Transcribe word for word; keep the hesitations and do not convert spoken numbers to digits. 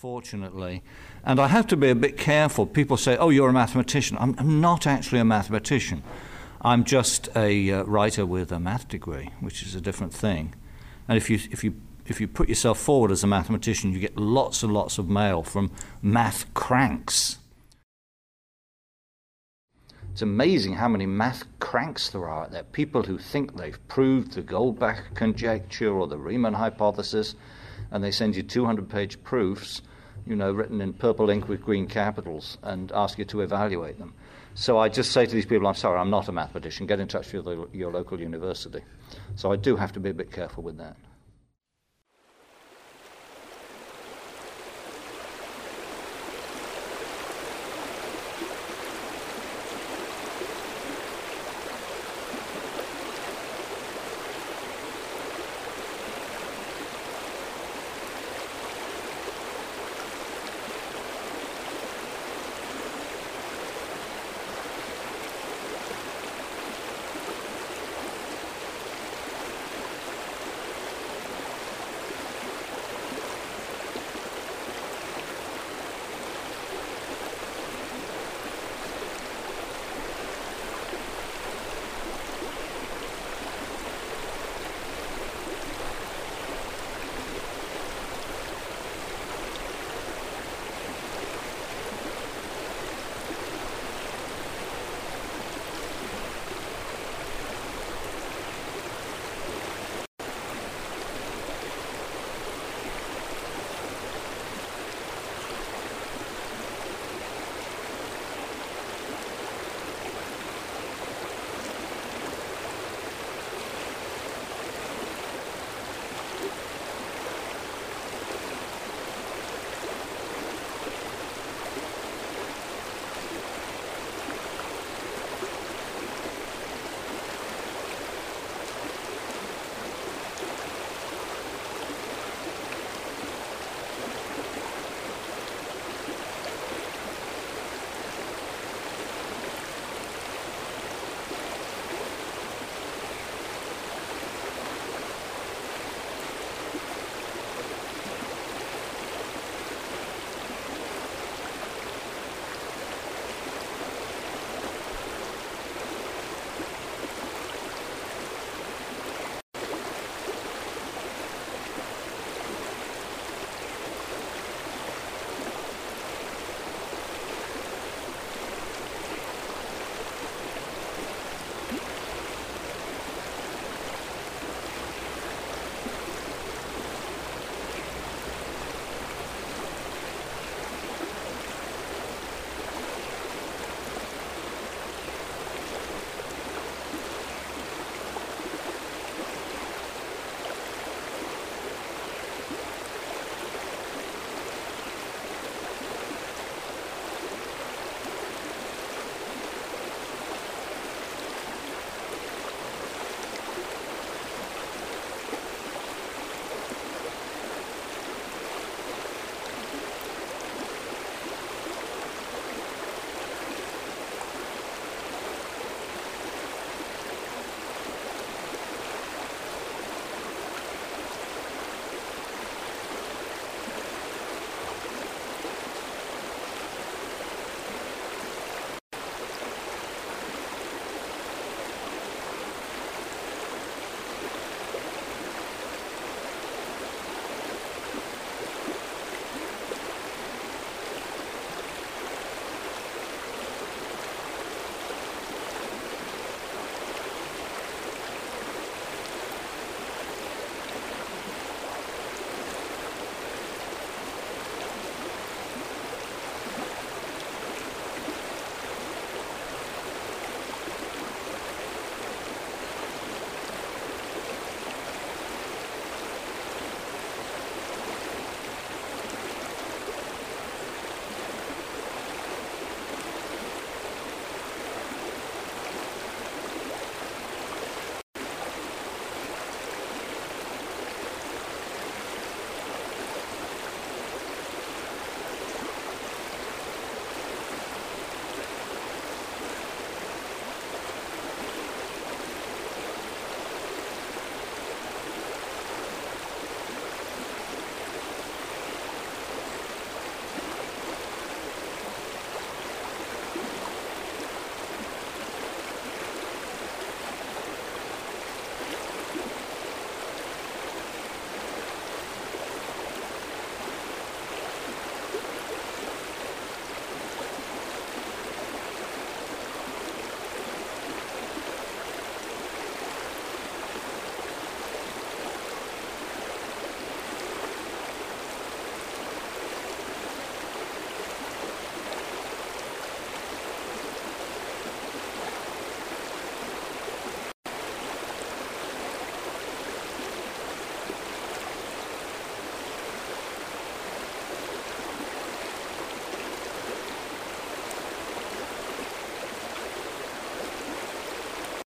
unfortunately. And I have to be a bit careful. People say, oh, you're a mathematician. I'm, I'm not actually a mathematician. I'm just a uh, writer with a math degree, which is a different thing. And if you, if you, if you put yourself forward as a mathematician, you get lots and lots of mail from math cranks. It's amazing how many math cranks there are out there. People who think they've proved the Goldbach conjecture or the Riemann hypothesis, and they send you two hundred page proofs, you know, written in purple ink with green capitals, and ask you to evaluate them. So I just say to these people, I'm sorry, I'm not a mathematician. Get in touch with your, your local university. So I do have to be a bit careful with that.